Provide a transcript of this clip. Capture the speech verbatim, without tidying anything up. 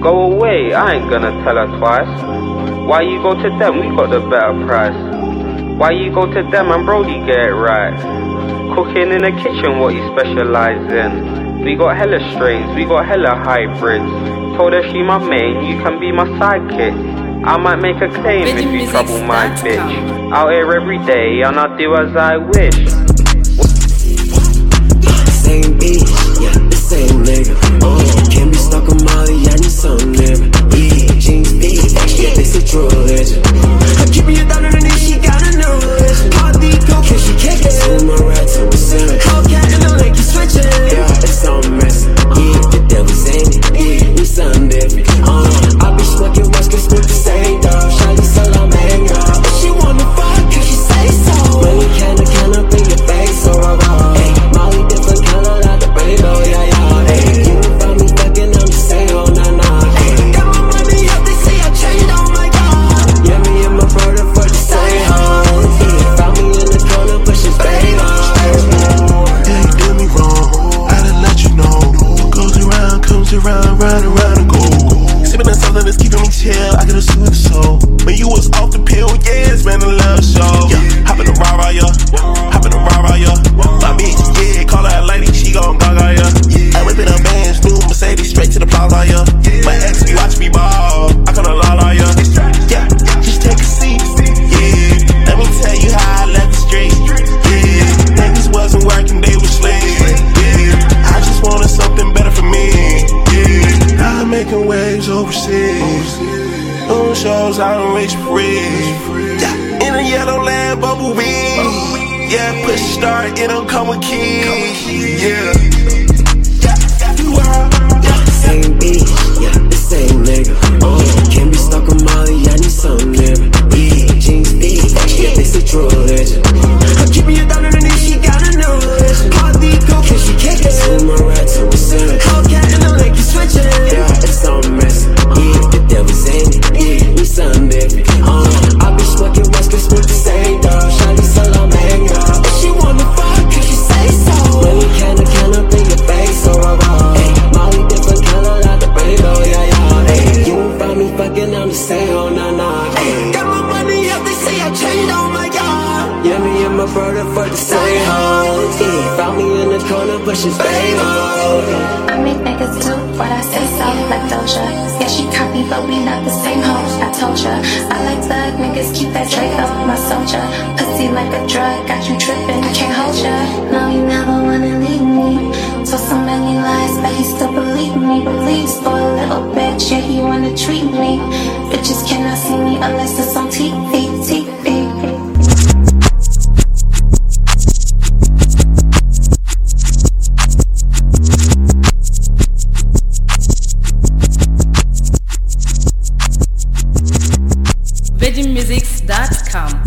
Go away, I ain't gonna tell her twice. Why you go to them, we got the better price. Why you go to them and Brody get it right? Cooking in the kitchen, what you specialise in. We got hella strains, we got hella hybrids. Told her she my main, you can be my sidekick. I might make a claim if you trouble my bitch. Out here every day and I do as I wish. Same bitch, yeah, the same nigga. Oh, can't be stuck on Molly, I need some nigga. Yeah, jeans big, yeah, this a true legend. I'm keeping you down underneath, she got a new legend. Party cocaine, she can't get in my ride to the center. Cocaine in the lake, you switching. Yeah, it's all messy. Yeah, the devil's in it. Yeah, we sound different. Uh, I be smoking West Coast with the same dog. Shawty so I'm hanging up. But she wanna fuck, cause she say so. Money can't count up in your face, so I roll. Hey, Molly different color, like the rainbow, yeah, yeah. Hey, you don't find me fucking, I'm just saying, oh, nah, nah. Hey, got my money up, they say I changed, oh my god. Yeah, me and my brother for the same home. Yeah, found me in the corner, pushing baby. Yeah, you did me wrong, I done let you know. What goes around, comes around, round and round and go. Sipping on something that's keeping me chill, I get a sweet soul. When you was off the pill, yeah, it's been a love show. Yeah, hop in the rah-rah, yeah, hop in the rah-rah, yeah. My bitch, yeah, call her a lady, she gon' gaga, yeah. I whip in a Benz, new Mercedes, straight to the plaza, yeah. My ex, you watch me ball, I call her la-la, yeah. Yeah, just take a seat, yeah. Let me tell you how I left the street, yeah. Niggas wasn't working, they was slaves, yeah. I just wanted something better for me, yeah. Now I'm making waves overseas, on shows, I don't reach free, yeah. In a yellow land, bumblebee. Yeah, push start, it don't come with keys. Yeah. You are, yeah. Same bitch, yeah, the same nigga. Oh, can't be stuck on Molly, I need some nigga. Yeah, jeans big, yeah, this a true legend. I'm keeping you down underneath, she got a new legend. Party cocaine, she can't get in my ride to the center. Cocaine in the lake, you switching. Yeah, it's all messy. Yeah, the devil's in it. Yeah, we sound different. Uh, I be smoking West Coast with the same dog. Shawty so I'm hanging up. But she wanna fuck, cause she say so. Money can't count up in your face, so I roll. Hey, Molly different color, like the rainbow, yeah, yeah. Hey, you won't find me fucking, I'm the same, oh, nah, nah. Hey, got my money up, they say I changed, oh my god. Yeah, me and my brother for the same home. Yeah, found me in the corner, pushing baby. I make niggas do what I say so, like Doja. Yeah, she copy, but we not the same hoes, I told ya. I like thug niggas, keep that Draco, my soldier. Pussy like a drug, got you tripping, can't hold ya. No, you never wanna leave me. Told so many lies, but he still believe me. Believe, spoil little bitch, yeah, he wanna treat me. Bitches cannot see me unless it's on T V, T V. veggie musics dot com